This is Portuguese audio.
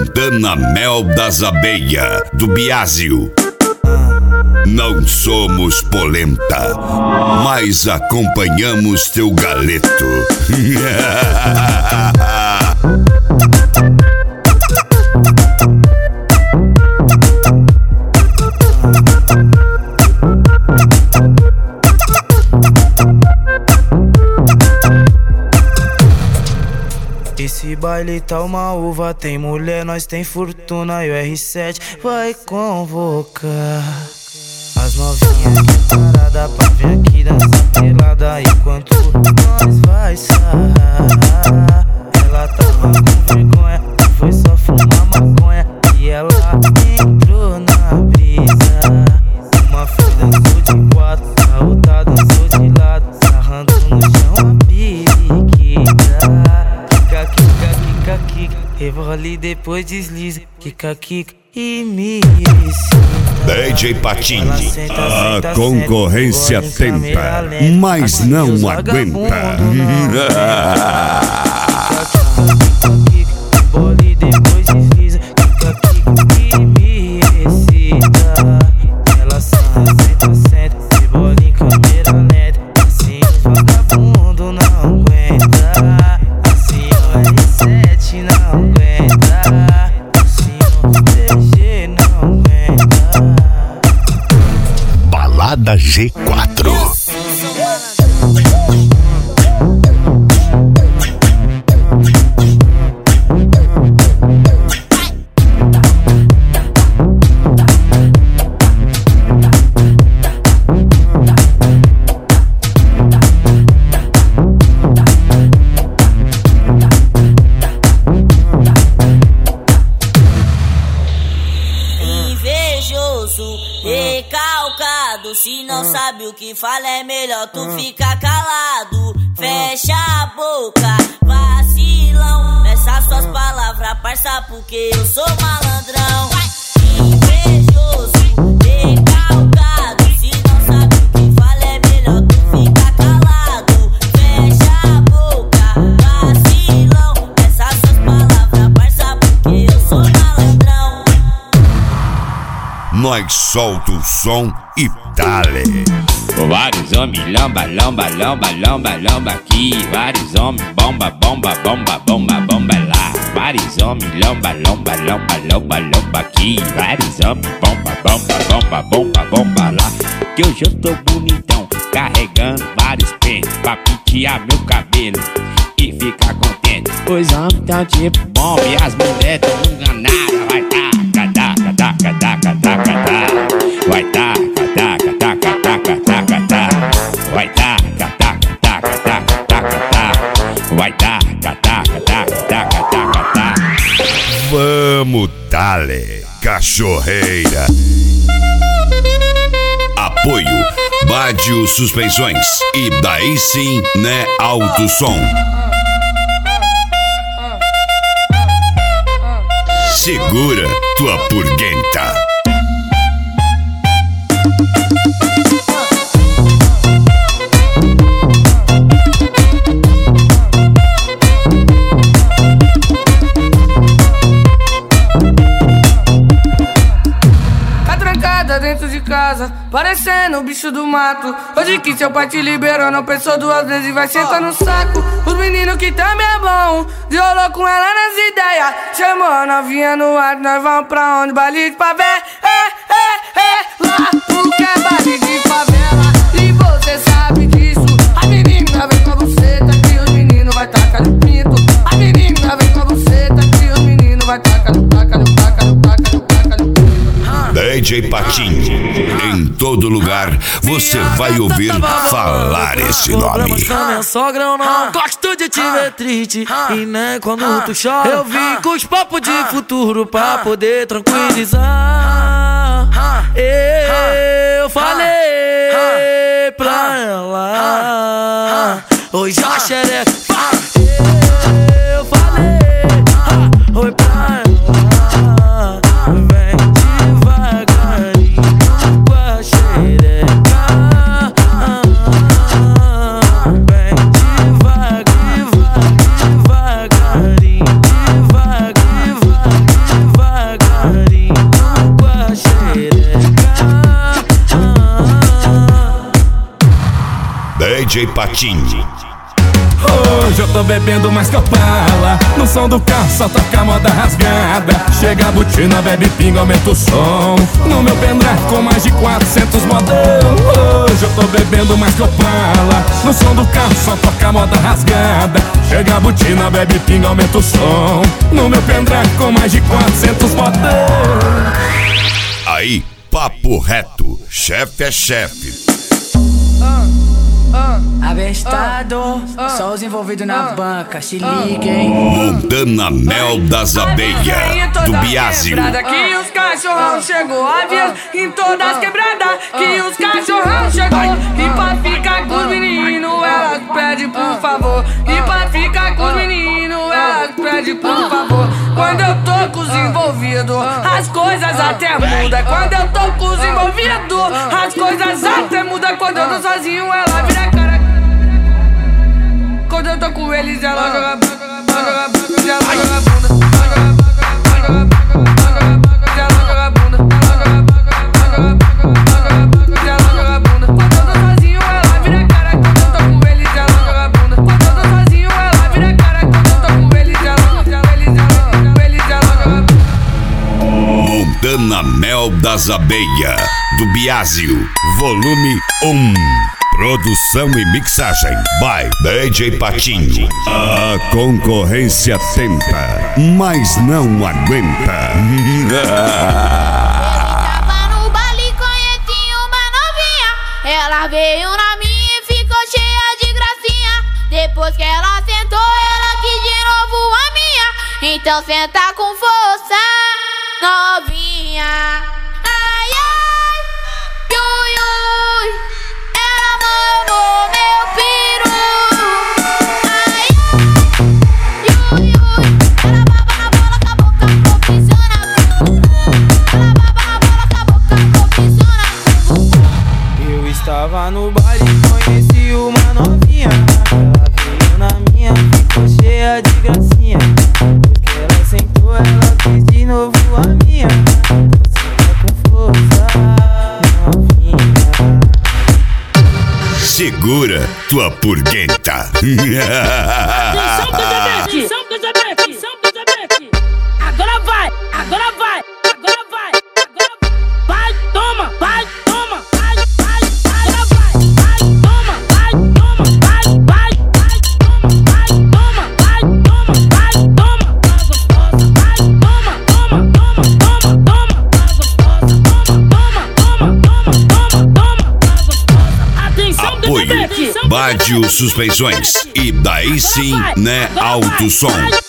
Santana Mel das Abelha, do Biásio. Não somos polenta, mas acompanhamos teu galeto. Esse baile tá uma uva, tem mulher, nós tem fortuna e o R7 vai convocar as novinhas que parada pra vir aqui dançar pelada enquanto nós vai sarrar. Ela tava com vergonha, foi só fumar maconha e ela entrou na brisa. Uma foi dançou de quatro, a outra dançou de lado, sarrando no chão a periquita. Kika, kika, rebola e depois desliza. Kika, kika e me ensina. DJ Patinho, a concorrência tenta, mas não aguenta. Rebola e depois desliza. Kika, kika e me excita. Ela senta, rebola em câmera lenta. Assim os vagabundos não aguentam. R7 não aguenta, assim o DG não aguenta. Balada G4. Recalcado, se não sabe o que fala é melhor tu ficar calado. Fecha a boca, vacilão. Meça suas palavras, parça, porque eu sou malandrão. Invejoso, recalcado, se não sabe o que fala é melhor tu ficar calado. Fecha a boca, vacilão. Meça suas palavras, parça, porque eu sou malandrão. Nós solta o som e dale. Vários homens lamba, lamba, lamba, lamba, lamba aqui. Vários homens bomba, bomba, bomba, bomba, bomba lá. Vários homens lamba, lamba, lamba, lamba, lamba aqui. Vários homens bomba, bomba, bomba, bomba, bomba lá. Que hoje eu tô bonitão, carregando vários pentes pra pentear meu cabelo e ficar contente. Os homens tão tipo bomba e as mulheres tão enganadas. Vai tá, cadá, cadá, cadá, cadá, cadá. Vai tá, cadá, cadá, cadá, cadá, cadá. Vai tá, cadá, cadá, cadá, cadá, cadá. Vai tá, cadá, cadá, cadá, cadá, cadá. Vamos, dale, cachorreira. Apoio Bádio Suspensões. E daí sim, né, Alto Som. Segura tua purguenta. Tá trancada dentro de casa, parecendo o bicho do mato. Hoje que seu pai te liberou, não pensou duas vezes e vai sentar no saco. Os meninos que também é bom, violou com ela nas ideias. Chamou a novinha no ar, nós vamos pra onde? Baile de favela, lá porque é baile de favela. E você sabe disso. A menina vem com a buceta que os meninos vai tacar no pinto. A menina vem com a buceta que os meninos vai tacar no taca no taca no taca no taca no pinto. DJ Patinho, em todo lugar você vai ouvir falar esse nome. Com minha sogra eu não gosto de te ver triste, e nem quando tu chora eu vim com os papos de futuro pra poder tranquilizar. Eu falei pra ela, hoje a xereca. Eu falei, oi pra ela. Vem devagarinho com a xereca. Vem devagarinho, devagarinho, Patinho. Hoje eu tô bebendo mais que Opala. No som do carro só toca moda rasgada. Chega a botina, bebe pinga, aumenta o som. No meu pendrive com mais de 400 modão. Hoje eu tô bebendo mais que Opala. No som do carro só toca moda rasgada. Chega a botina, bebe pinga, aumenta o som. No meu pendrive com mais de 400 modão. Aí, papo reto, chefe é chefe. Abestado, só os envolvidos na banca, se liguem. Montana Mel das Abelhas, do Biásio. Que os cachorrão chegou, avisa em todas as quebradas. Que os cachorrão chegou. E pra ficar com os meninos, elas pedem por favor. E pra ficar com os meninos, elas pedem por favor. Quando eu tô com os envolvidos, as coisas até mudam. Quando eu tô com os envolvidos, as coisas até mudam. Quando eu tô sozinho, ela vira cara. Quando eu tô com eles, ela joga bunda, ela joga bunda, ela joga bunda, ela joga bunda. Quando eu tô sozinho, ela vira cara. Quando eu tô com eles, ela joga bunda. Quando eu tô sozinho, ela vira cara. Quando eu tô com eles, ela joga bunda. Montana Mel das Abelhas, do Biásio, volume 1. Produção e mixagem by DJ Patinho. A concorrência tenta, mas não aguenta. Tava no baile, conheci uma novinha. Ela veio na minha e ficou cheia de gracinha. Depois que ela sentou, ela quis de novo a minha. Então senta com força, novinha. Ai, ai, ui, ui. Ela mamou meu peru. Ai, ai, ui, ui. Ela baba na bola, com a boca, pisou na bunda. Ela baba na bola, com a boca, pisou na bunda. Eu estava no baile, conheci uma novinha. Ela veio na minha, ficou cheia de gracinha. Depois que ela sentou, ela quis de novo a minha. Senta com força, novinha. Segura tua purguenta. Agora vai, agora vai, agora vai, agora vai. Vai, toma, vai, toma, vai, vai, agora vai, vai, toma, vai, toma, vai, vai, vai, toma, vai, toma, vai, toma, vai, toma, vai gostosa, vai, toma, toma, toma, toma, toma, vai gostosa, toma, toma, toma, toma, toma, vai gostosa. Atenção, Apoio Bádio Suspensões. E daí sim, né, alto som.